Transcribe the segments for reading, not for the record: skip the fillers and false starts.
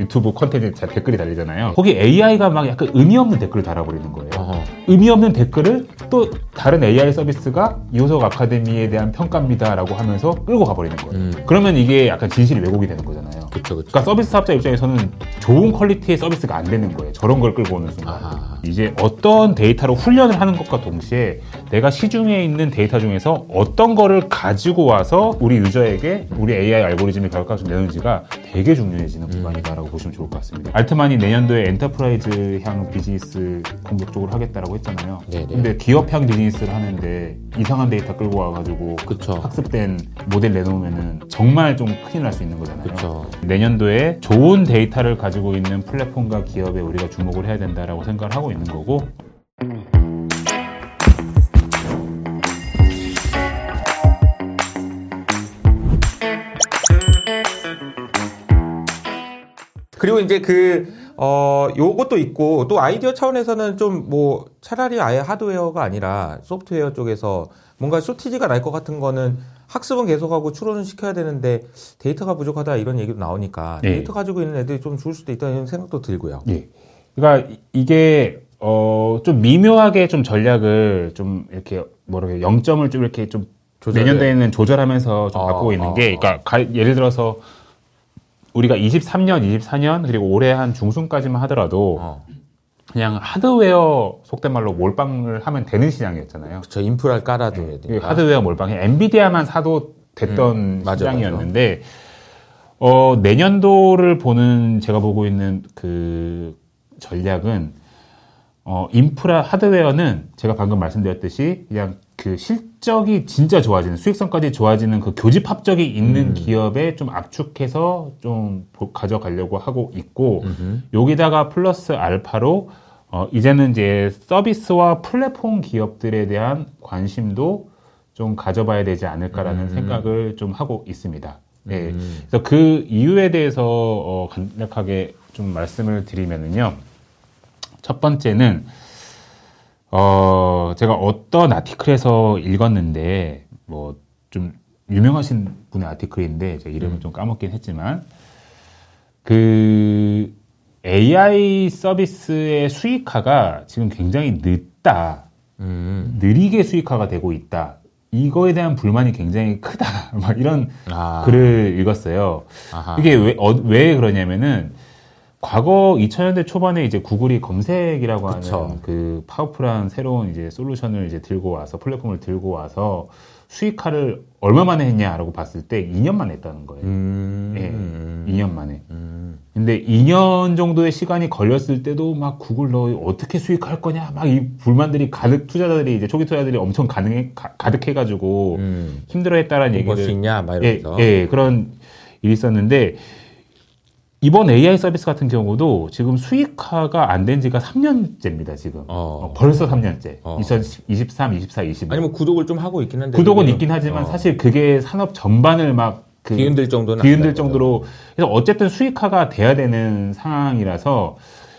유튜브 콘텐츠에 댓글이 달리잖아요. 거기 AI가 막 약간 의미 없는 댓글을 달아버리는 거예요. 의미 없는 댓글을 또 다른 AI 서비스가 이호석 아카데미에 대한 평가입니다라고 하면서 끌고 가버리는 거예요. 그러면 이게 약간 진실이 왜곡이 되는 거잖아요. 그쵸. 그러니까 서비스 사업자 입장에서는 좋은 퀄리티의 서비스가 안 되는 거예요. 저런 걸 끌고 오는 순간. 이제 어떤 데이터로 훈련을 하는 것과 동시에 내가 시중에 있는 데이터 중에서 어떤 거를 가지고 와서 우리 유저에게 우리 AI 알고리즘이 결과값을 내는지가 되게 중요해지는 구간이다라고 보시면 좋을 것 같습니다. 알트만이 내년도에 엔터프라이즈향 비즈니스 공격적으로 하겠다라고 했잖아요. 네네. 근데 기업향 비즈니스를 하는데 이상한 데이터 끌고 와가지고 그쵸. 학습된 모델 내놓으면은 정말 좀 큰일 날 수 있는 거잖아요. 그쵸. 내년도에 좋은 데이터를 가지고 있는 플랫폼과 기업에 우리가 주목을 해야 된다라고 생각을 하고 있는 거고. 그리고 이제 요것도 있고, 또 아이디어 차원에서는 좀 뭐, 차라리 아예 하드웨어가 아니라 소프트웨어 쪽에서 뭔가 쇼티지가 날 것 같은 거는 학습은 계속하고 추론은 시켜야 되는데 데이터가 부족하다 이런 얘기도 나오니까 네. 데이터 가지고 있는 애들이 좀 죽을 수도 있다는 생각도 들고요. 예. 그러니까 이게, 좀 미묘하게 좀 전략을 좀 이렇게, 뭐랄까, 0점을 좀 이렇게 좀 내년도에는 조절하면서 좀 바꾸고 있는 게, 그러니까 예를 들어서 우리가 23년, 24년, 그리고 올해 한 중순까지만 하더라도 그냥 하드웨어 속된 말로 몰빵을 하면 되는 시장이었잖아요. 그렇죠. 인프라를 깔아둬야 네. 돼요. 하드웨어 몰빵이 엔비디아만 사도 됐던 시장이었는데 내년도를 보는 제가 보고 있는 그 전략은 인프라 하드웨어는 제가 방금 말씀드렸듯이 그냥 그 실적이 진짜 좋아지는 수익성까지 좋아지는 그 교집 합적이 있는 기업에 좀 압축해서 좀 가져가려고 하고 있고 여기다가 플러스 알파로 이제는 이제 서비스와 플랫폼 기업들에 대한 관심도 좀 가져봐야 되지 않을까라는 생각을 좀 하고 있습니다. 네. 그래서 그 이유에 대해서 간략하게 좀 말씀을 드리면은요. 첫 번째는 제가 어떤 아티클에서 읽었는데 뭐 좀 유명하신 분의 아티클인데 제 이름을 좀 까먹긴 했지만 그 AI 서비스의 수익화가 지금 굉장히 늦다. 느리게 수익화가 되고 있다. 이거에 대한 불만이 굉장히 크다. 막 이런 글을 읽었어요. 이게 왜 그러냐면은 과거 2000년대 초반에 이제 구글이 검색이라고 하는 그 파워풀한 새로운 이제 솔루션을 이제 들고 와서 플랫폼을 들고 와서 수익화를 얼마 만에 했냐라고 봤을 때 2년 만에 했다는 거예요. 예, 2년 만에. 근데 2년 정도의 시간이 걸렸을 때도 막 구글 너 어떻게 수익할 거냐 막 이 불만들이 투자자들이 이제 초기 투자자들이 엄청 가득해가지고 힘들어했다라는 얘기를. 수 있냐 막 이러면서. 예, 그런 일이 있었는데. 이번 AI 서비스 같은 경우도 지금 수익화가 안 된 지가 3년째입니다, 지금. 벌써 3년째. 2023, 24, 25. 아니, 뭐, 구독을 좀 하고 있긴 한데. 구독은 있긴 하지만 사실 그게 산업 전반을 막 뒤흔들 정도는. 뒤흔들 정도로. 그래서 어쨌든 수익화가 돼야 되는 상황이라서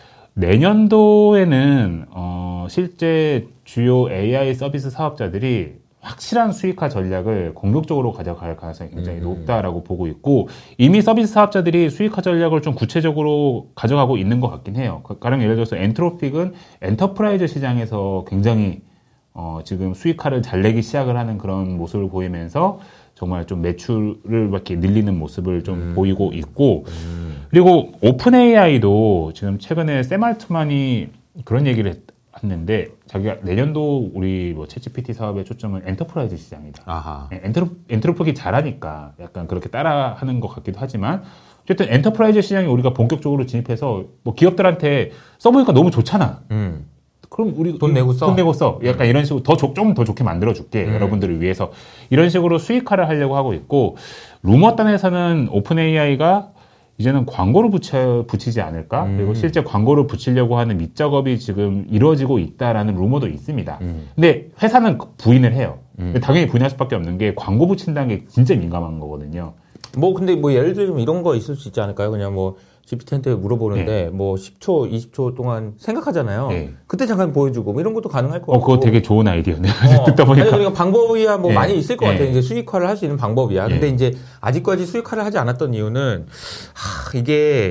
내년도에는, 실제 주요 AI 서비스 사업자들이 확실한 수익화 전략을 공격적으로 가져갈 가능성이 굉장히 높다라고 보고 있고 이미 서비스 사업자들이 수익화 전략을 좀 구체적으로 가져가고 있는 것 같긴 해요. 가령 예를 들어서 엔트로픽은 엔터프라이즈 시장에서 굉장히 지금 수익화를 잘 내기 시작을 하는 그런 모습을 보이면서 정말 좀 매출을 이렇게 늘리는 모습을 좀 보이고 있고 그리고 오픈 AI도 지금 최근에 샘 알트만이 그런 얘기를 했는데 자기가 내년도 우리 뭐 챗GPT 사업의 초점은 엔터프라이즈 시장이다. 엔트로픽이 잘하니까 약간 그렇게 따라하는 것 같기도 하지만 어쨌든 엔터프라이즈 시장에 우리가 본격적으로 진입해서 뭐 기업들한테 써보니까 너무 좋잖아. 그럼 우리 돈 내고 써. 약간 이런 식으로 좀 더 좋게 만들어줄게. 여러분들을 위해서 이런 식으로 수익화를 하려고 하고 있고 루머단에서는 오픈 AI가 이제는 광고를 붙이지 않을까? 그리고 실제 광고를 붙이려고 하는 밑작업이 지금 이루어지고 있다라는 루머도 있습니다. 근데 회사는 부인을 해요. 근데 당연히 부인할 수밖에 없는 게 광고 붙인다는 게 진짜 민감한 거거든요. 뭐 근데 뭐 예를 들면 이런 거 있을 수 있지 않을까요? 그냥 뭐 GPT한테 물어보는데 뭐 10초, 20초 동안 생각하잖아요. 그때 잠깐 보여주고 뭐 이런 것도 가능할 것 같고. 그거 되게 좋은 아이디어네요. 듣다 보니까. 아니, 그러니까 방법이야 뭐 많이 있을 것 같아요. 이제 수익화를 할 수 있는 방법이야. 근데 이제 아직까지 수익화를 하지 않았던 이유는 이게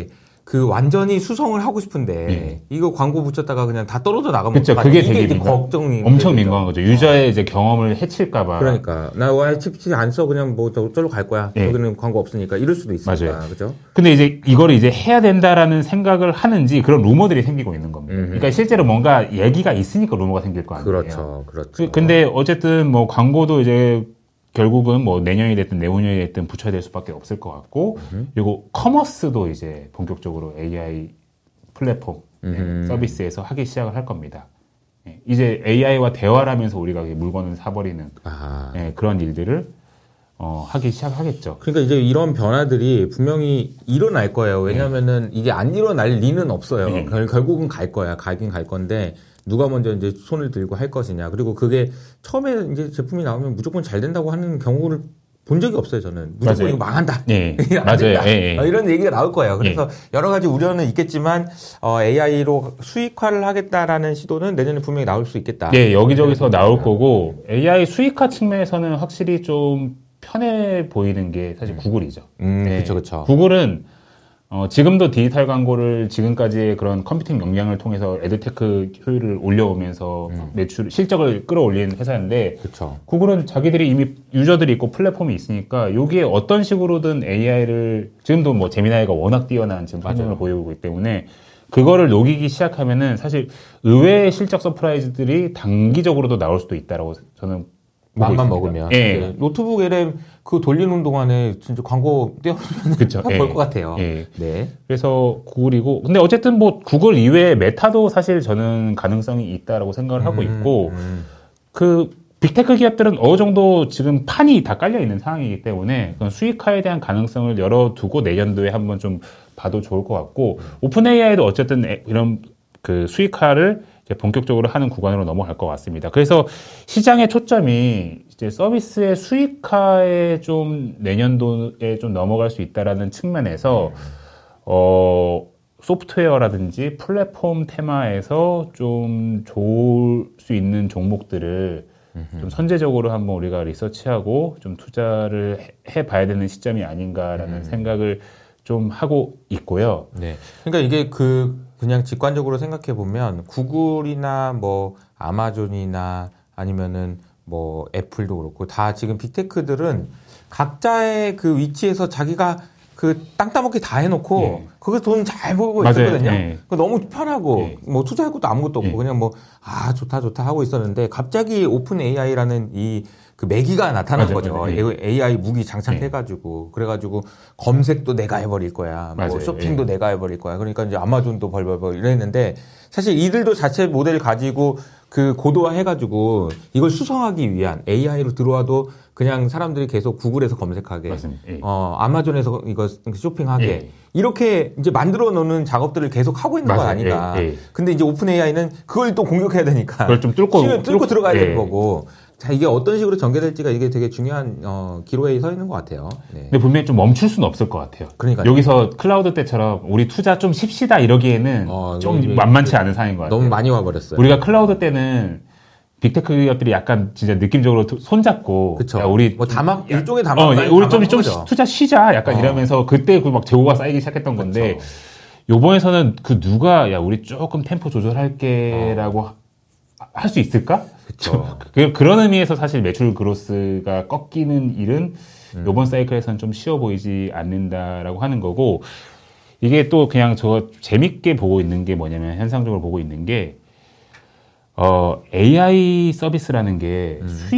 그 완전히 수성을 하고 싶은데 이거 광고 붙였다가 그냥 다 떨어져 나가면 그렇죠. 그게 되게 이제 걱정이 엄청 민감한 거죠. 유저의 이제 경험을 해칠까봐. 그러니까 나 와 칩치 안 써 그냥 뭐 저절로 갈 거야. 예. 여기는 광고 없으니까 이럴 수도 있으니까 맞아요. 그죠? 근데 이제 이거를 이제 해야 된다라는 생각을 하는지 그런 루머들이 생기고 있는 겁니다. 그러니까 실제로 뭔가 얘기가 있으니까 루머가 생길 거 아니에요. 그렇죠. 근데 어쨌든 뭐 광고도 이제 결국은 뭐 내년이 됐든 내후년이 됐든 붙여야 될 수밖에 없을 것 같고, 그리고 커머스도 이제 본격적으로 AI 플랫폼 서비스에서 하기 시작을 할 겁니다. 이제 AI와 대화를 하면서 우리가 물건을 사버리는 그런 일들을 하기 시작하겠죠. 그러니까 이제 이런 변화들이 분명히 일어날 거예요. 왜냐하면은 이게 안 일어날 리는 없어요. 결국은 갈 거야. 가긴 갈 건데 누가 먼저 이제 손을 들고 할 것이냐. 그리고 그게 처음에 이제 제품이 나오면 무조건 잘 된다고 하는 경우를 본 적이 없어요, 저는. 무조건 맞아요. 이거 망한다. 예. 안 맞아요. 된다. 예. 이런 얘기가 나올 거예요. 그래서 여러 가지 우려는 있겠지만, AI로 수익화를 하겠다라는 시도는 내년에 분명히 나올 수 있겠다. 네, 여기저기서 나올 거고, AI 수익화 측면에서는 확실히 좀 편해 보이는 게 사실 구글이죠. 그쵸. 구글은 지금도 디지털 광고를 지금까지의 그런 컴퓨팅 역량을 통해서 에드테크 효율을 올려오면서 매출, 실적을 끌어올리는 회사인데, 그쵸. 구글은 자기들이 이미 유저들이 있고 플랫폼이 있으니까 여기에 어떤 식으로든 AI를, 지금도 뭐 제미나이가 워낙 뛰어난 지금 환경을 보이고 있기 때문에 그거를 녹이기 시작하면은 사실 의외의 실적 서프라이즈들이 단기적으로도 나올 수도 있다라고 저는 맘만 먹으면. 예. 노트북 LM 그 돌리는 동안에 진짜 광고 떼어놓으면 그쵸. 볼 것 같아요. 예. 네. 그래서 구글이고, 근데 어쨌든 뭐 구글 이외에 메타도 사실 저는 가능성이 있다라고 생각을 하고 있고, 그 빅테크 기업들은 어느 정도 지금 판이 다 깔려 있는 상황이기 때문에 그런 수익화에 대한 가능성을 열어두고 내년도에 한번 좀 봐도 좋을 것 같고, 오픈 AI도 어쨌든 이런 그 수익화를 이제 본격적으로 하는 구간으로 넘어갈 것 같습니다. 그래서 시장의 초점이 이제 서비스의 수익화에 좀 내년도에 좀 넘어갈 수 있다라는 측면에서 소프트웨어라든지 플랫폼 테마에서 좀 좋을 수 있는 종목들을 좀 선제적으로 한번 우리가 리서치하고 좀 투자를 해봐야 되는 시점이 아닌가라는 생각을 좀 하고 있고요. 네. 그러니까 이게 그냥 직관적으로 생각해 보면 구글이나 뭐 아마존이나 아니면은 뭐 애플도 그렇고 다 지금 빅테크들은 각자의 그 위치에서 자기가 그 땅 따먹기 다 해놓고 거기서 돈 잘 벌고 있었거든요. 너무 편하고 뭐 투자할 것도 아무것도 없고 그냥 뭐 좋다 하고 있었는데 갑자기 오픈 AI라는 그 매기가 나타난 거죠. AI 무기 장착해가지고 그래가지고 검색도 내가 해버릴 거야. 뭐 쇼핑도 내가 해버릴 거야. 그러니까 이제 아마존도 벌벌 이랬는데 사실 이들도 자체 모델 가지고 그 고도화해가지고 이걸 수성하기 위한 AI로 들어와도 그냥 사람들이 계속 구글에서 검색하게, 아마존에서 이거 쇼핑하게 이렇게 이제 만들어 놓는 작업들을 계속 하고 있는 거 아닌가. 근데 이제 오픈 AI는 그걸 또 공격해야 되니까 그걸 좀 뚫고 들어가야 되는 거고. 자, 이게 어떤 식으로 전개될지가 이게 되게 중요한 기로에 서 있는 것 같아요. 네. 근데 분명히 좀 멈출 수는 없을 것 같아요. 그러니까 여기서 클라우드 때처럼 우리 투자 좀 쉽시다 이러기에는 좀 만만치 않은 상황인 것 같아요. 너무 많이 와버렸어요. 우리가 클라우드 때는 빅테크 기업들이 약간 진짜 느낌적으로 손잡고, 그쵸. 야, 우리 뭐 일종의 다막 우리 좀 투자 쉬자 약간 이러면서 그때 그 막 재고가 쌓이기 시작했던 건데, 요번에서는 그 누가 야 우리 조금 템포 조절할게라고 할 수 있을까? 그렇죠. 그런 의미에서 사실 매출 그로스가 꺾이는 일은 요번 사이클에서는 좀 쉬워 보이지 않는다라고 하는 거고, 이게 또 그냥 저 재밌게 보고 있는 게 뭐냐면, 현상적으로 보고 있는 게 AI 서비스라는 게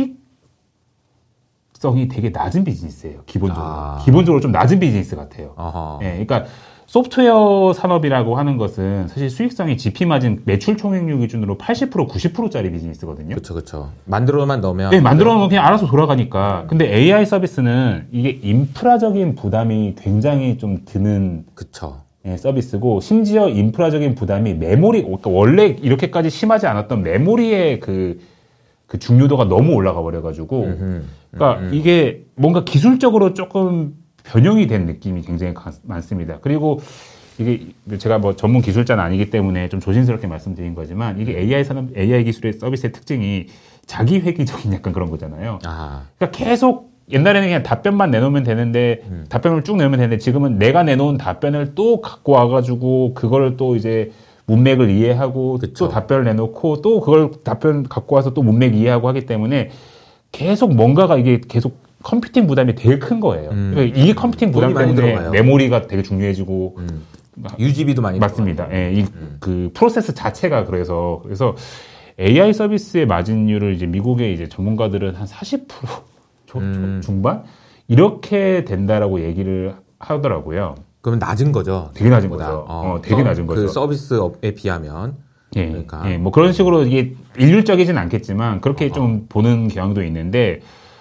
수익성이 되게 낮은 비즈니스예요. 기본적으로 좀 낮은 비즈니스 같아요. 그러니까 소프트웨어 산업이라고 하는 것은 사실 수익성이 GP 마진 매출 총액률 기준으로 80% 90%짜리 비즈니스거든요. 그렇죠. 만들어만 넣으면 만들어 놓으면 그냥 알아서 돌아가니까. 근데 AI 서비스는 이게 인프라적인 부담이 굉장히 좀 드는 서비스고, 심지어 인프라적인 부담이 메모리, 그러니까 원래 이렇게까지 심하지 않았던 메모리의 그 중요도가 너무 올라가 버려가지고, 그러니까 이게 뭔가 기술적으로 조금 변형이 된 느낌이 굉장히 많습니다. 그리고 이게 제가 뭐 전문 기술자는 아니기 때문에 좀 조심스럽게 말씀드린 거지만, 이게 AI 기술의 서비스의 특징이 자기 회귀적인 약간 그런 거잖아요. 그러니까 계속 옛날에는 그냥 답변만 내놓으면 되는데 답변을 쭉 내면 되는데 지금은 내가 내놓은 답변을 또 갖고 와가지고 그걸 또 이제 문맥을 이해하고 그쵸. 또 답변을 내놓고 또 그걸 답변 갖고 와서 또 문맥 이해하고 하기 때문에 계속 뭔가가 이게 계속 컴퓨팅 부담이 되게 큰 거예요. 그러니까 이 컴퓨팅 부담 많이 때문에 들어가요. 메모리가 되게 중요해지고 유지비도 많이 맞습니다. 예, 그 프로세스 자체가 그래서 AI 서비스의 마진율을 이제 미국의 이제 전문가들은 한 40% 중반 이렇게 된다라고 얘기를 하더라고요. 그러면 낮은 거죠. 되게 낮은 보다. 거죠. 되게 낮은 거죠. 그 서비스업에 비하면. 예, 그러니까. 예, 뭐 그런 식으로 이게 일률적이진 않겠지만 그렇게 좀 보는 경향도 있는데,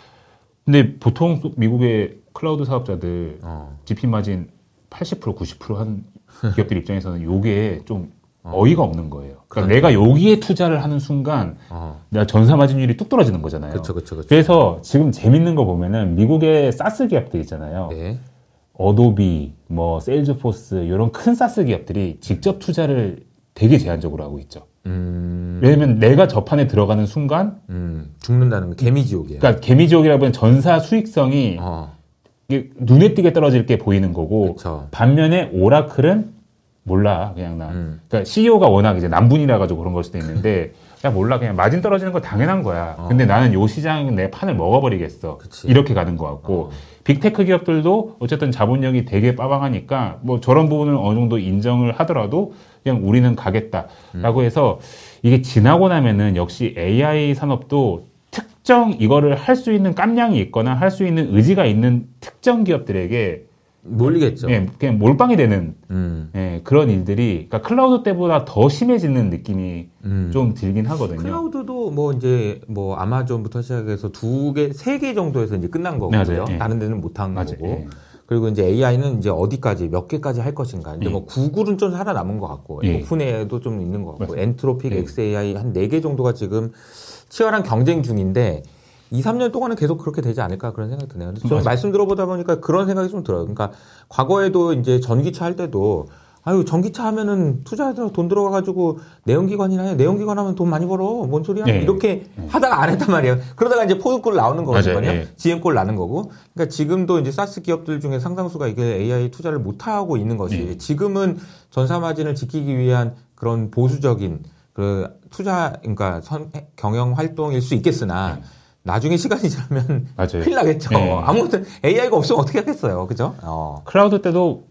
근데 보통 미국의 클라우드 사업자들 GP 마진 80% 90%한 기업들 입장에서는 요게 좀 어이가 없는 거예요. 그러니까 내가 여기에 투자를 하는 순간 내가 전사 마진율이 뚝 떨어지는 거잖아요. 그렇죠. 그래서 지금 재밌는 거 보면은 미국의 사스 기업들 있잖아요. 네. 어도비, 뭐 세일즈포스 이런 큰 사스 기업들이 직접 투자를 되게 제한적으로 하고 있죠. 왜냐면 내가 저 판에 들어가는 순간 죽는다는 거 개미지옥이에요. 그러니까 개미지옥이라고 하면 전사 수익성이 이게 눈에 띄게 떨어질 게 보이는 거고, 그쵸. 반면에 오라클은 몰라 그냥 그러니까 CEO가 워낙 이제 남분이라 가지고 그런 걸 수도 있는데 야 몰라 그냥 마진 떨어지는 거 당연한 거야. 근데 나는 요 시장 내 판을 먹어버리겠어. 그치. 이렇게 가는 것 같고 빅테크 기업들도 어쨌든 자본력이 되게 빠방하니까 뭐 저런 부분을 어느 정도 인정을 하더라도 그냥 우리는 가겠다라고 해서 이게 지나고 나면은 역시 AI 산업도 특정 이거를 할 수 있는 깜냥이 있거나 할 수 있는 의지가 있는 특정 기업들에게 몰리겠죠. 예, 그냥 몰빵이 되는 예, 그런 일들이 그러니까 클라우드 때보다 더 심해지는 느낌이 좀 들긴 하거든요. 클라우드도 뭐 이제 뭐 아마존부터 시작해서 2개, 3개 정도에서 이제 끝난 거고요. 맞아요. 예. 다른 데는 못한 거고. 예. 그리고 이제 AI는 이제 어디까지 몇 개까지 할 것인가. 이제 뭐 구글은 좀 살아남은 것 같고, 예. 오픈AI도 좀 있는 것 같고, 맞아요. 엔트로픽, 예. XAI 한 4개 정도가 지금 치열한 경쟁 중인데 2, 3년 동안은 계속 그렇게 되지 않을까 그런 생각이 드네요. 근데 좀 말씀 들어보다 보니까 그런 생각이 좀 들어요. 그러니까 과거에도 이제 전기차 할 때도 아유 전기차 하면은 투자해서 돈 들어가가지고 내연기관이나 해. 내연기관 하면 돈 많이 벌어. 뭔 소리야? 네. 이렇게 하다가 안 했단 말이에요. 그러다가 이제 포드꼴 나오는 거거든요. 맞아요. GM꼴 나는 거고. 그러니까 지금도 이제 사스 기업들 중에 상당수가 이게 AI 투자를 못 하고 있는 것이 지금은 전사 마진을 지키기 위한 그런 보수적인 그 투자 그러니까 경영 활동일 수 있겠으나 나중에 시간이 지나면 맞아요. 큰일 나겠죠. 네. 아무튼 AI가 없으면 어떻게 하겠어요. 그죠? 클라우드 때도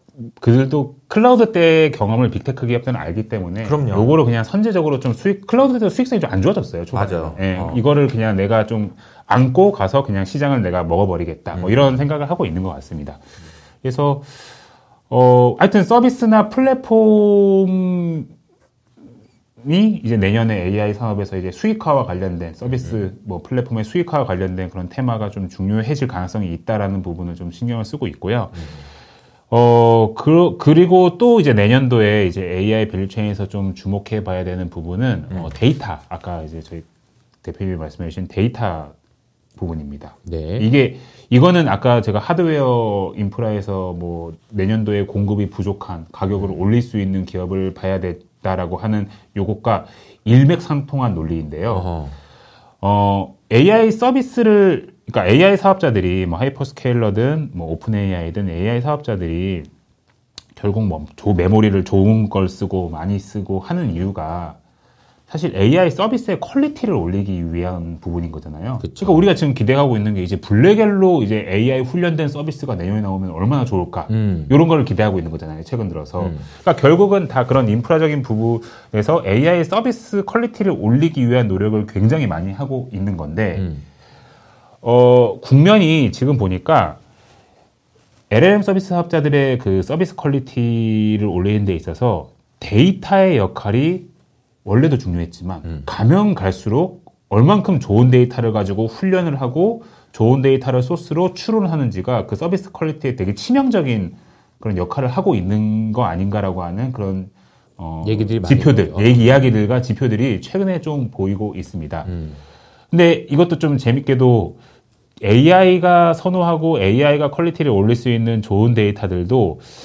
그들도 클라우드 때 경험을 빅테크 기업들은 알기 때문에 그럼요. 요거를 그냥 선제적으로 좀 클라우드 때도 수익성이 좀 안 좋아졌어요. 초반에. 맞아요. 예, 이거를 그냥 내가 좀 안고 가서 그냥 시장을 내가 먹어버리겠다. 뭐 이런 생각을 하고 있는 것 같습니다. 그래서 하여튼 서비스나 플랫폼이 이제 내년에 AI 산업에서 이제 수익화와 관련된 서비스 뭐 플랫폼의 수익화와 관련된 그런 테마가 좀 중요해질 가능성이 있다라는 부분을 좀 신경을 쓰고 있고요. 그리고 또 이제 내년도에 이제 AI 밸류체인에서 좀 주목해 봐야 되는 부분은 데이터. 아까 이제 저희 대표님이 말씀해 주신 데이터 부분입니다. 네. 이거는 아까 제가 하드웨어 인프라에서 뭐 내년도에 공급이 부족한 가격을 올릴 수 있는 기업을 봐야 된다라고 하는 요것과 일맥상통한 논리인데요. AI 서비스를 그러니까 AI 사업자들이 뭐 하이퍼스케일러든 뭐 오픈 AI든 AI 사업자들이 결국 뭐 메모리를 좋은 걸 쓰고 많이 쓰고 하는 이유가 사실 AI 서비스의 퀄리티를 올리기 위한 부분인 거잖아요. 그쵸. 그러니까 우리가 지금 기대하고 있는 게 이제 블랙엘로 이제 AI 훈련된 서비스가 내년에 나오면 얼마나 좋을까 이런 걸 기대하고 있는 거잖아요. 최근 들어서. 그러니까 결국은 다 그런 인프라적인 부분에서 AI 서비스 퀄리티를 올리기 위한 노력을 굉장히 많이 하고 있는 건데. 국면이 지금 보니까 LLM 서비스 사업자들의 그 서비스 퀄리티를 올리는 데 있어서 데이터의 역할이 원래도 중요했지만 가면 갈수록 얼만큼 좋은 데이터를 가지고 훈련을 하고 좋은 데이터를 소스로 추론하는지가 그 서비스 퀄리티에 되게 치명적인 그런 역할을 하고 있는 거 아닌가라고 하는 그런 얘기들이 많이 지표들, 있고요. 이야기들과 지표들이 최근에 좀 보이고 있습니다. 근데 이것도 좀 재밌게도 AI가 선호하고 AI가 퀄리티를 올릴 수 있는 좋은 데이터들도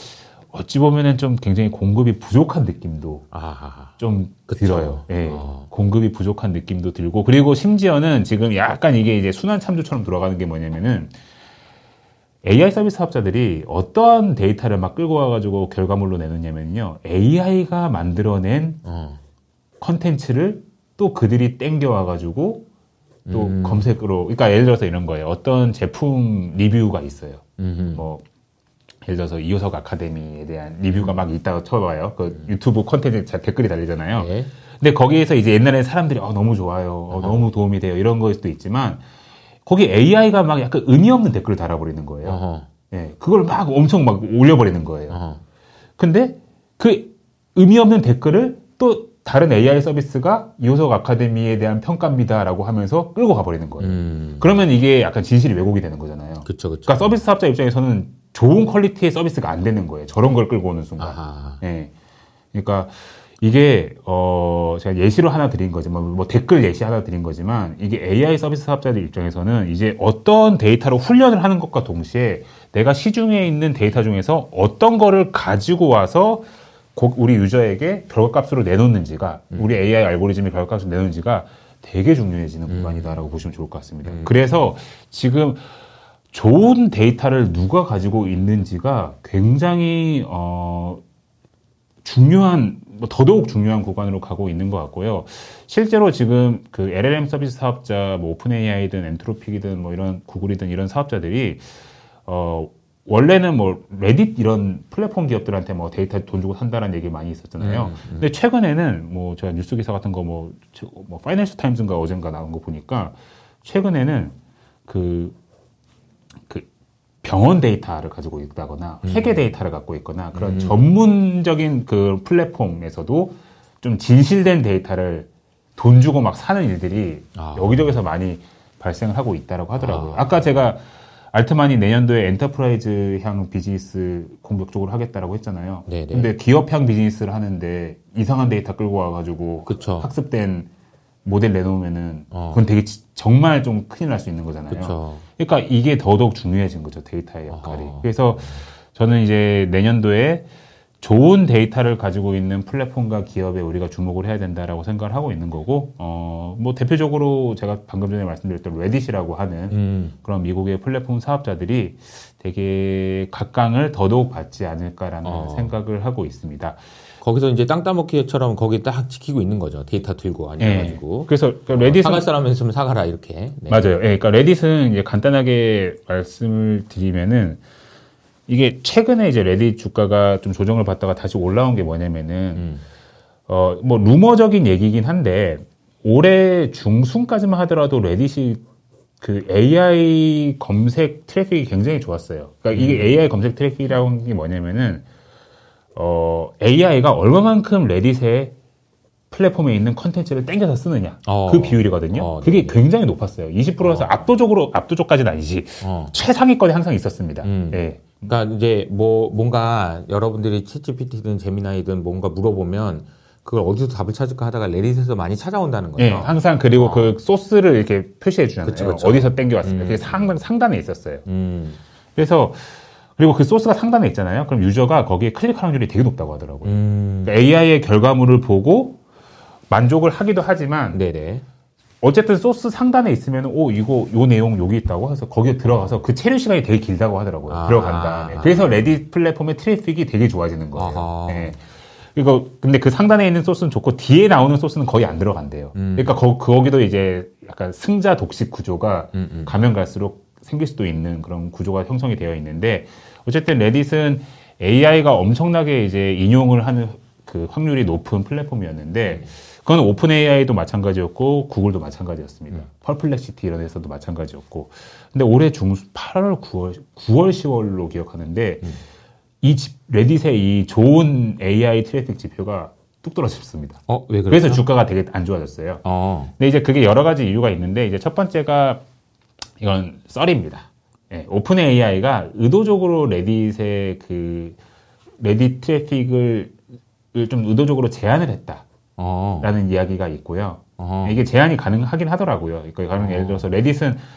어찌 보면은 좀 굉장히 공급이 부족한 느낌도 좀 그쵸. 들어요. 예. 공급이 부족한 느낌도 들고, 그리고 심지어는 지금 약간 이게 이제 순환 참조처럼 돌아가는 게 뭐냐면은 AI 서비스 사업자들이 어떠한 데이터를 막 끌고 와가지고 결과물로 내놓냐면요, AI가 만들어낸 컨텐츠를 또 그들이 땡겨와가지고 또 검색으로, 그러니까 예를 들어서 이런 거예요. 어떤 제품 리뷰가 있어요. 뭐 예를 들어서 이호석 아카데미에 대한 리뷰가 막 있다고 쳐봐요. 그 유튜브 콘텐츠 댓글이 달리잖아요. 네. 근데 거기에서 이제 옛날에 사람들이 너무 좋아요, 너무 도움이 돼요, 이런 거일 수도 있지만 거기 AI가 막 약간 의미 없는 댓글을 달아버리는 거예요. 예, 그걸 막 엄청 막 올려버리는 거예요. 근데 그 의미 없는 댓글을 또 다른 AI 서비스가 이호석 아카데미에 대한 평가입니다라고 하면서 끌고 가버리는 거예요. 그러면 이게 약간 진실이 왜곡이 되는 거잖아요. 그쵸. 그러니까 서비스 사업자 입장에서는 좋은 퀄리티의 서비스가 안 되는 거예요. 저런 걸 끌고 오는 순간. 예. 그러니까 이게 제가 예시로 하나 드린 거지만, 뭐 댓글 예시 하나 드린 거지만, 이게 AI 서비스 사업자들 입장에서는 이제 어떤 데이터로 훈련을 하는 것과 동시에 내가 시중에 있는 데이터 중에서 어떤 거를 가지고 와서 우리 유저에게 결과값으로 내놓는지가, 우리 AI 알고리즘이 결과값으로 내놓는지가 되게 중요해지는 구간이다라고 보시면 좋을 것 같습니다. 그래서 지금 좋은 데이터를 누가 가지고 있는지가 굉장히 중요한, 더더욱 중요한 구간으로 가고 있는 것 같고요. 실제로 지금 그 LLM 서비스 사업자, 뭐 오픈 AI든 엔트로픽이든 뭐 이런 구글이든 이런 사업자들이 원래는 뭐 레딧 이런 플랫폼 기업들한테 뭐 데이터 돈 주고 산다라는 얘기 많이 있었잖아요. 근데 최근에는 뭐 제가 뉴스 기사 같은 거 뭐 파이낸셜 타임즈인가 어젠가 나온 거 보니까 최근에는 그 병원 데이터를 가지고 있다거나 회계 데이터를 갖고 있거나 그런 전문적인 그 플랫폼에서도 좀 진실된 데이터를 돈 주고 막 사는 일들이 여기저기서 많이 발생을 하고 있다라고 하더라고요. 아까 제가 알트만이 내년도에 엔터프라이즈향 비즈니스 공격적으로 하겠다라고 했잖아요. 네네. 근데 기업향 비즈니스를 하는데 이상한 데이터 끌고 와가지고 그쵸. 학습된 모델 내놓으면은 그건 되게 정말 좀 큰일 날 수 있는 거잖아요. 그쵸. 그러니까 이게 더더욱 중요해진 거죠, 데이터의 역할이. 그래서 저는 이제 내년도에 좋은 데이터를 가지고 있는 플랫폼과 기업에 우리가 주목을 해야 된다라고 생각을 하고 있는 거고, 뭐 대표적으로 제가 방금 전에 말씀드렸던 레딧이라고 하는 그런 미국의 플랫폼 사업자들이 되게 각광을 더더욱 받지 않을까라는 생각을 하고 있습니다. 거기서 이제 땅 따먹기처럼 거기 딱 지키고 있는 거죠. 데이터 들고 앉아가지고. 네. 그래서 레딧은 사갈 사람은 있으면 사가라 이렇게. 네. 맞아요. 네, 그러니까 레딧은 이제 간단하게 말씀을 드리면은 이게 최근에 이제 레딧 주가가 좀 조정을 받다가 다시 올라온 게 뭐냐면은 뭐 루머적인 얘기긴 한데 올해 중순까지만 하더라도 레딧이 그 AI 검색 트래픽이 굉장히 좋았어요. 그러니까 이게 AI 검색 트래픽이라고 하는 게 뭐냐면은 AI가 얼마만큼 레딧의 플랫폼에 있는 컨텐츠를 땡겨서 쓰느냐. 그 비율이거든요. 그게 굉장히 높았어요. 20%에서 압도적까지는 아니지. 최상위권에 항상 있었습니다. 예. 그러니까 이제 뭐 뭔가 여러분들이 챗GPT든 제미나이든 뭔가 물어보면 그걸 어디서 답을 찾을까 하다가 레딧에서 많이 찾아온다는 거죠. 예, 항상 그리고 그 소스를 이렇게 표시해 주잖아요. 그쵸. 어디서 땡겨왔습니다. 그게 상단에 있었어요. 그래서 그리고 그 소스가 상단에 있잖아요. 그럼 유저가 거기에 클릭할 확률이 되게 높다고 하더라고요. 그러니까 AI의 결과물을 보고 만족을 하기도 하지만, 네네. 어쨌든 소스 상단에 있으면, 요 내용 여기 있다고 해서 거기에 들어가서 그 체류 시간이 되게 길다고 하더라고요. 들어간 다음에. 그래서 레딧 플랫폼의 트래픽이 되게 좋아지는 거예요. 네. 근데 그 상단에 있는 소스는 좋고 뒤에 나오는 소스는 거의 안 들어간대요. 그러니까 거기도 이제 약간 승자 독식 구조가 가면 갈수록 생길 수도 있는 그런 구조가 형성이 되어 있는데, 어쨌든 레딧은 AI가 엄청나게 이제 인용을 하는 그 확률이 높은 플랫폼이었는데, 그건 오픈 AI도 마찬가지였고 구글도 마찬가지였습니다. 퍼플렉시티 이런 데서도 마찬가지였고. 근데 올해 8월, 9월, 10월로 기억하는데 이 레딧의 이 좋은 AI 트래픽 지표가 뚝 떨어졌습니다. 왜 그래요? 그래서 주가가 되게 안 좋아졌어요. 근데 이제 그게 여러 가지 이유가 있는데, 이제 첫 번째가 이건 썰입니다. 예, 오픈 AI가 의도적으로 레딧의 그 레딧 트래픽을 좀 의도적으로 제한을 했다. 라는 이야기가 있고요. 이게 제한이 가능하긴 하더라고요. 그러니까 예를 들어서 레딧은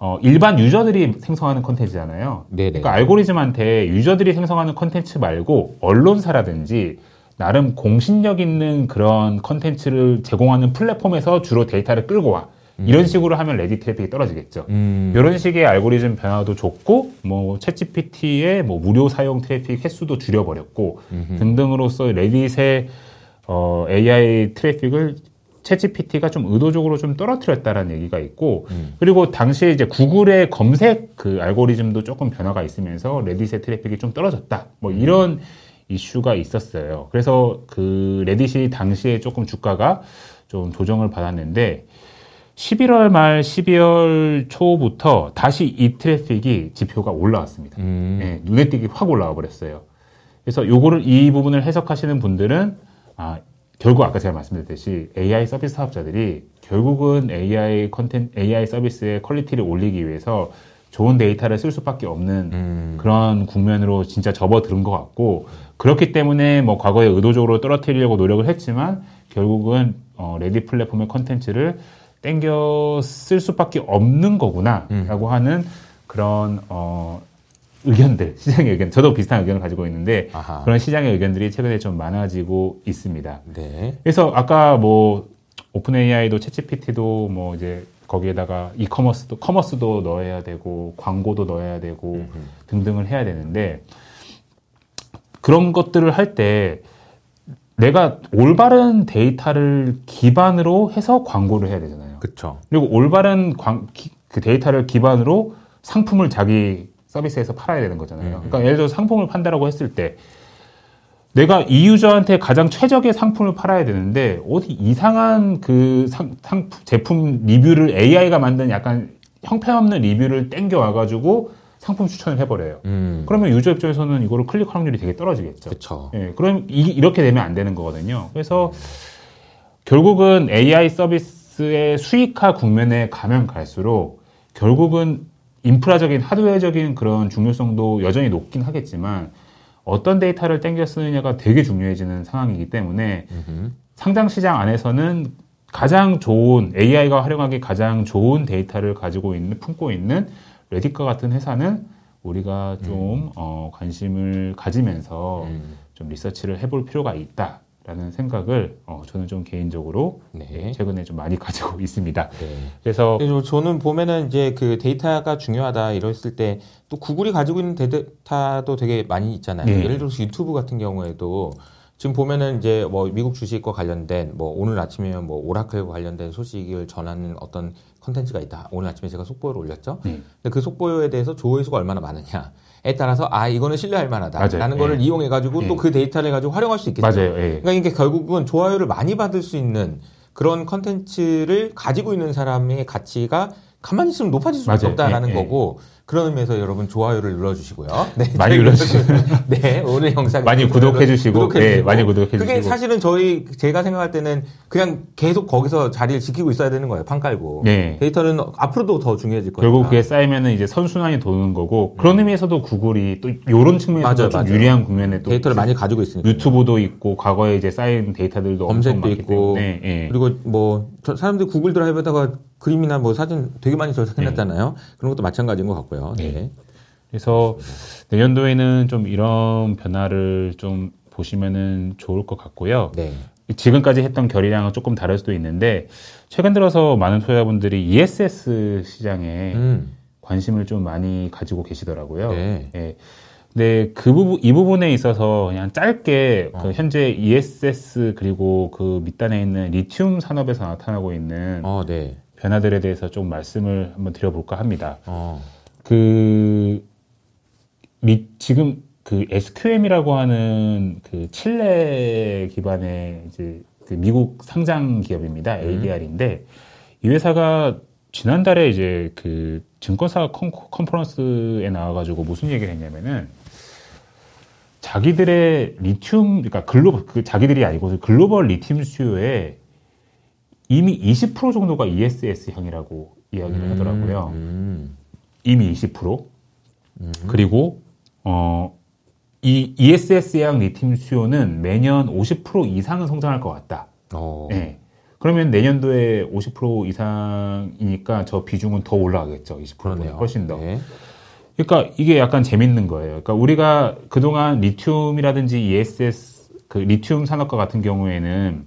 일반 유저들이 생성하는 컨텐츠잖아요. 네네. 그러니까 알고리즘한테 유저들이 생성하는 컨텐츠 말고 언론사라든지 나름 공신력 있는 그런 컨텐츠를 제공하는 플랫폼에서 주로 데이터를 끌고 와. 이런 식으로 하면 레딧 트래픽이 떨어지겠죠. 이런 식의 알고리즘 변화도 좋고, 뭐, 챗GPT의 뭐 무료 사용 트래픽 횟수도 줄여버렸고, 등등으로써 레딧의, AI 트래픽을 챗GPT가 좀 의도적으로 좀 떨어뜨렸다라는 얘기가 있고, 그리고 당시에 이제 구글의 검색 그 알고리즘도 조금 변화가 있으면서 레딧의 트래픽이 좀 떨어졌다. 뭐 이런 이슈가 있었어요. 그래서 그 레딧이 당시에 조금 주가가 좀 조정을 받았는데, 11월 말 12월 초부터 다시 이 트래픽이 지표가 올라왔습니다. 네, 눈에 띄게 확 올라와 버렸어요. 그래서 이 부분을 해석하시는 분들은, 결국 아까 제가 말씀드렸듯이 AI 서비스 사업자들이 결국은 AI 서비스의 퀄리티를 올리기 위해서 좋은 데이터를 쓸 수밖에 없는 그런 국면으로 진짜 접어든 것 같고, 그렇기 때문에 뭐 과거에 의도적으로 떨어뜨리려고 노력을 했지만 결국은 레딧 플랫폼의 컨텐츠를 땡겨 쓸 수밖에 없는 거구나라고 하는 그런 의견들, 시장의 의견, 저도 비슷한 의견을 가지고 있는데 아하. 그런 시장의 의견들이 최근에 좀 많아지고 있습니다. 네. 그래서 아까 뭐 오픈 AI도 챗GPT도 뭐 이제 거기에다가 커머스도 넣어야 되고 광고도 넣어야 되고 등등을 해야 되는데 그런 것들을 할 때 내가 올바른 데이터를 기반으로 해서 광고를 해야 되잖아요. 그렇죠. 그리고 올바른 그 데이터를 기반으로 상품을 자기 서비스에서 팔아야 되는 거잖아요. 그러니까 예를 들어서 상품을 판다라고 했을 때 내가 이 유저한테 가장 최적의 상품을 팔아야 되는데 어디 이상한 그 제품 리뷰를 AI가 만든 약간 형편없는 리뷰를 땡겨 와가지고 상품 추천을 해버려요. 그러면 유저 입장에서는 이거를 클릭 확률이 되게 떨어지겠죠. 그렇죠. 예, 그럼 이렇게 되면 안 되는 거거든요. 그래서 결국은 AI 서비스의 수익화 국면에 가면 갈수록 결국은 인프라적인 하드웨어적인 그런 중요성도 여전히 높긴 하겠지만 어떤 데이터를 땡겨 쓰느냐가 되게 중요해지는 상황이기 때문에 상장 시장 안에서는 가장 좋은 AI가 활용하기 가장 좋은 데이터를 가지고 있는 품고 있는 레딧과 같은 회사는 우리가 좀 관심을 가지면서 좀 리서치를 해볼 필요가 있다라는 생각을 저는 좀 개인적으로 네. 최근에 좀 많이 가지고 있습니다. 네. 그래서 저는 보면은 이제 그 데이터가 중요하다 이랬을 때 또 구글이 가지고 있는 데이터도 되게 많이 있잖아요. 네. 예를 들어서 유튜브 같은 경우에도 지금 보면은 이제 뭐 미국 주식과 관련된 뭐 오늘 아침이면 뭐 오라클과 관련된 소식을 전하는 어떤 컨텐츠가 있다. 오늘 아침에 제가 속보를 올렸죠. 근데 그 속보에 대해서 조회수가 얼마나 많으냐에 따라서 이거는 신뢰할 만하다라는 거를 이용해 가지고 또 그 데이터를 가지고 활용할 수 있겠죠. 맞아요. 그러니까 이게 결국은 좋아요를 많이 받을 수 있는 그런 컨텐츠를 가지고 있는 사람의 가치가 가만히 있으면 높아질 수밖에 없다라는 거고 그런 의미에서 여러분 좋아요를 눌러주시고요. 네, 많이 눌러주시고 네, 오늘 영상 많이 구독해주시고 네, 많이 구독해주시고 그게 사실은 제가 생각할 때는 그냥 계속 거기서 자리를 지키고 있어야 되는 거예요. 판 깔고 네. 데이터는 앞으로도 더 중요해질 거예요. 결국 그게 쌓이면은 이제 선순환이 도는 거고 그런 의미에서도 구글이 또 이런 측면에서 좀 유리한 국면에 또 데이터를 많이 가지고 있으니까 유튜브도 있고 과거에 이제 쌓인 데이터들도 엄청 많기 있고 때문에 그리고 뭐 사람들이 구글 드라이브에다가 그림이나 뭐 사진 되게 많이 저장해놨잖아요. 그런 것도 마찬가지인 것 같고요. 네. 그래서 내년도에는 좀 이런 변화를 좀 보시면은 좋을 것 같고요. 네. 지금까지 했던 결이랑은 조금 다를 수도 있는데 최근 들어서 많은 투자자분들이 ESS 시장에 관심을 좀 많이 가지고 계시더라고요. 네. 네. 근데 이 부분에 있어서 그냥 짧게 그 현재 ESS 그리고 그 밑단에 있는 리튬 산업에서 나타나고 있는 네. 변화들에 대해서 좀 말씀을 한번 드려볼까 합니다. 지금 그 SQM이라고 하는 그 칠레 기반의 이제 그 미국 상장 기업입니다. ADR인데 이 회사가 지난달에 이제 그 증권사 컨퍼런스에 나와가지고 무슨 얘기를 했냐면은 자기들의 리튬, 그러니까 자기들이 아니고 글로벌 리튬 수요에 이미 20% 정도가 ESS형이라고 이야기를 하더라고요. 이미 20%. 그리고, 이 ESS형 리튬 수요는 매년 50% 이상은 성장할 것 같다. 네. 그러면 내년도에 50% 이상이니까 저 비중은 더 올라가겠죠. 20%보다 훨씬 더. 네. 그러니까 이게 약간 재밌는 거예요. 그러니까 우리가 그동안 리튬이라든지 ESS, 그 리튬 산업과 같은 경우에는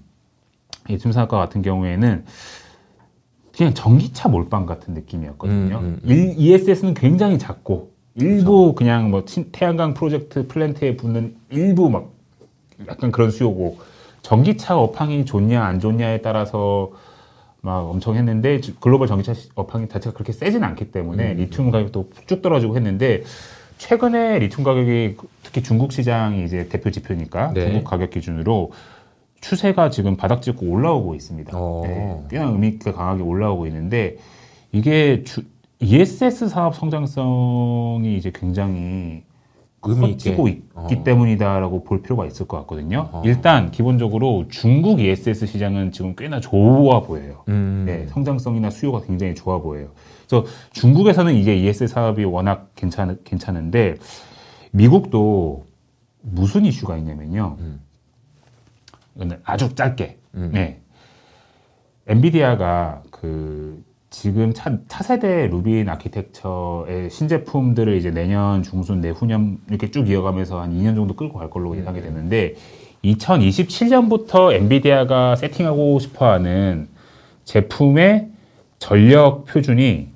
그냥 전기차 몰빵 같은 느낌이었거든요. ESS는 굉장히 작고 일부 그렇죠. 그냥 뭐 태양광 프로젝트 플랜트에 붙는 일부 막 약간 그런 수요고 전기차 업황이 좋냐 안 좋냐에 따라서 막 엄청 했는데 글로벌 전기차 업황이 자체가 그렇게 세진 않기 때문에 리튬 가격도 쭉 떨어지고 했는데 최근에 리튬 가격이 특히 중국 시장이 이제 대표 지표니까 네. 중국 가격 기준으로 추세가 지금 바닥 찍고 올라오고 있습니다. 네, 꽤나 의미 있게 강하게 올라오고 있는데 이게 ESS 사업 성장성이 이제 굉장히 커지고 있기 때문이다라고 볼 필요가 있을 것 같거든요. 일단 기본적으로 중국 ESS 시장은 지금 꽤나 좋아 보여요. 네, 성장성이나 수요가 굉장히 좋아 보여요. 그래서 중국에서는 이게 ESS 사업이 워낙 괜찮은데 미국도 무슨 이슈가 있냐면요. 이거는 아주 짧게. 네. 엔비디아가 지금 차세대 루빈 아키텍처의 신제품들을 이제 내년 중순 내후년 이렇게 쭉 이어가면서 한 2년 정도 끌고 갈 걸로 예상이 되는데 2027년부터 엔비디아가 세팅하고 싶어하는 제품의 전력 표준이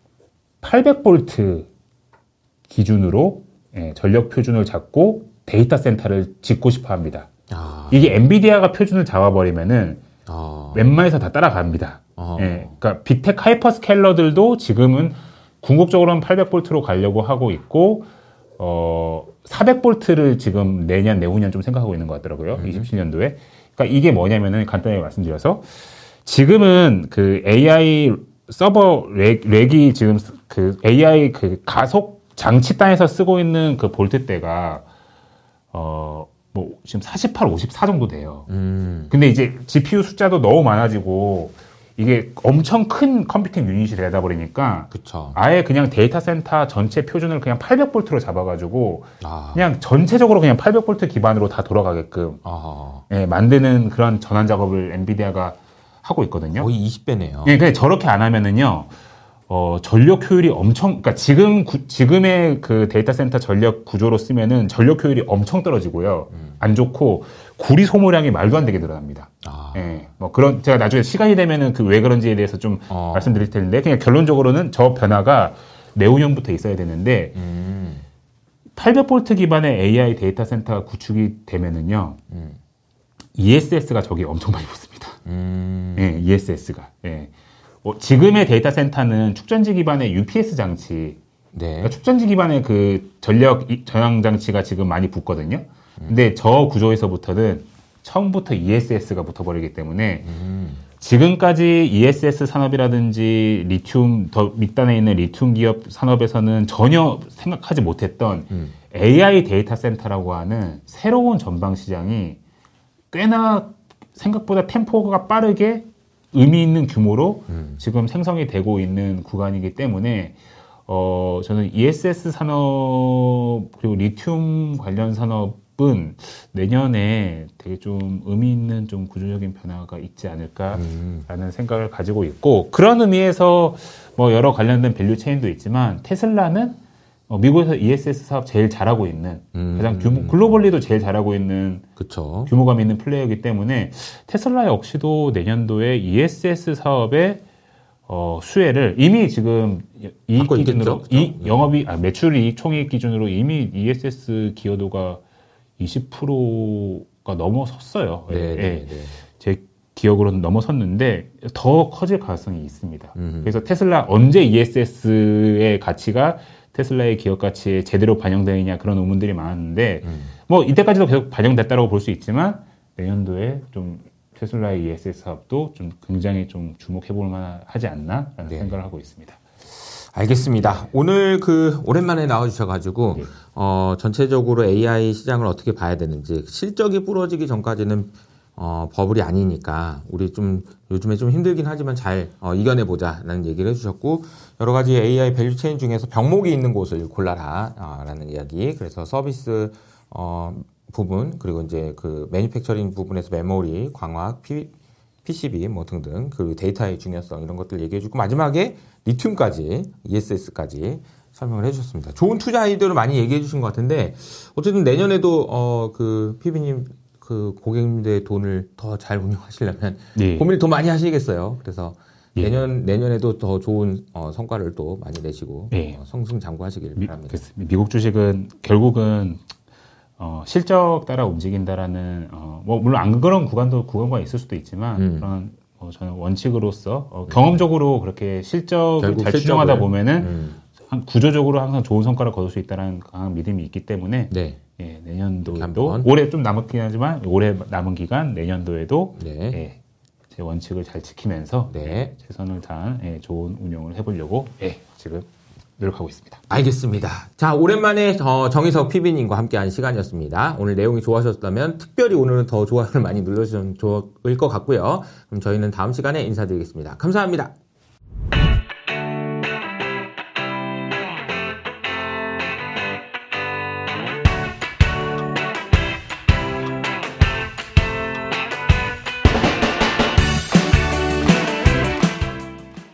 800V 기준으로 전력 표준을 잡고 데이터 센터를 짓고 싶어 합니다. 이게 엔비디아가 표준을 잡아버리면은 웬만해서 다 따라갑니다. 그러니까 빅텍 하이퍼스케일러들도 지금은 궁극적으로는 800V로 가려고 하고 있고 400V를 지금 내년 내후년 좀 생각하고 있는 것 같더라고요. 27년도에. 그러니까 이게 뭐냐면은 간단하게 말씀드려서 지금은 그 AI 서버 렉이 지금 그 AI 그 가속 장치단에서 쓰고 있는 그 볼트대가 뭐 지금 48, 54 정도 돼요. 근데 이제 GPU 숫자도 너무 많아지고 이게 엄청 큰 컴퓨팅 유닛이 되다 버리니까 그쵸. 아예 그냥 데이터 센터 전체 표준을 그냥 800V로 잡아가지고 그냥 전체적으로 그냥 800V 기반으로 다 돌아가게끔 만드는 그런 전환 작업을 엔비디아가 하고 있거든요. 거의 20배네요. 네, 근데 저렇게 안 하면은요. 전력 효율이 그러니까 지금의 그 데이터 센터 전력 구조로 쓰면은 전력 효율이 엄청 떨어지고요. 안 좋고, 구리 소모량이 말도 안 되게 늘어납니다. 예, 제가 나중에 시간이 되면은 왜 그런지에 대해서 좀 말씀드릴 텐데, 그냥 결론적으로는 저 변화가 내후년부터 있어야 되는데, 800V 기반의 AI 데이터 센터가 구축이 되면은요, ESS가 저기 엄청 많이 붙습니다. 예, ESS가. 예. 지금의 데이터 센터는 축전지 기반의 UPS 장치, 그러니까 축전지 기반의 그 전력 저장 장치가 지금 많이 붙거든요. 근데 저 구조에서부터는 처음부터 ESS가 붙어버리기 때문에 지금까지 ESS 산업이라든지 리튬 더 밑단에 있는 리튬 기업 산업에서는 전혀 생각하지 못했던 AI 데이터 센터라고 하는 새로운 전방 시장이 꽤나 생각보다 템포가 빠르게 의미 있는 규모로 지금 생성이 되고 있는 구간이기 때문에 저는 ESS 산업 그리고 리튬 관련 산업은 내년에 되게 좀 의미 있는 좀 구조적인 변화가 있지 않을까라는 생각을 가지고 있고 그런 의미에서 뭐 여러 관련된 밸류 체인도 있지만 테슬라는 미국에서 ESS 사업 제일 잘하고 있는 가장 글로벌리도 제일 잘하고 있는 그쵸. 규모감 있는 플레이어이기 때문에 테슬라 역시도 내년도에 ESS 사업의 수혜를 이미 지금 이익 기준으로 매출 이익 총이익 기준으로 이미 ESS 기여도가 20%가 넘어섰어요. 네. 제 기억으로는 넘어섰는데 더 커질 가능성이 있습니다. 그래서 테슬라 언제 ESS의 가치가 테슬라의 기업 가치에 제대로 반영되느냐 그런 의문들이 많았는데 뭐 이때까지도 계속 반영됐다고 볼 수 있지만 내년도에 좀 테슬라의 ESS 사업도 좀 굉장히 좀 주목해볼 만하지 않나라는 생각을 하고 있습니다. 알겠습니다. 오늘 오랜만에 나와주셔가지고 전체적으로 AI 시장을 어떻게 봐야 되는지 실적이 부러지기 전까지는 버블이 아니니까 우리 좀 요즘에 좀 힘들긴 하지만 잘 이겨내보자라는 얘기를 해주셨고 여러 가지 AI 밸류 체인 중에서 병목이 있는 곳을 골라라라는 이야기. 그래서 서비스 부분 그리고 이제 그 매니팩처링 부분에서 메모리, 광학, PCB 뭐 등등 그리고 데이터의 중요성 이런 것들 얘기해주고 마지막에 리튬까지 ESS까지 설명을 해주셨습니다. 좋은 투자 아이디어를 많이 얘기해주신 것 같은데 어쨌든 내년에도 그 PB님 그 고객님들의 돈을 더 잘 운용하시려면 네. 고민을 더 많이 하시겠어요. 그래서 예. 내년에도 더 좋은 성과를 또 많이 내시고 예. 성승장구하시길 바랍니다. 미국 주식은 결국은 실적 따라 움직인다라는 뭐 물론 안 그런 구간과 있을 수도 있지만 그런 저는 원칙으로서 경험적으로 그렇게 실적을 잘 추정하다 보면은 구조적으로 항상 좋은 성과를 거둘 수 있다는 강한 믿음이 있기 때문에 네. 예, 내년도에도 올해 좀 남았긴 하지만 올해 남은 기간 내년도에도 네. 예, 제 원칙을 잘 지키면서 네. 최선을 다한 좋은 운영을 해보려고 지금 노력하고 있습니다. 알겠습니다. 자, 오랜만에 정희석 PB님과 함께한 시간이었습니다. 오늘 내용이 좋아하셨다면 특별히 오늘은 더 좋아요를 많이 눌러주시면 좋을 것 같고요. 그럼 저희는 다음 시간에 인사드리겠습니다. 감사합니다.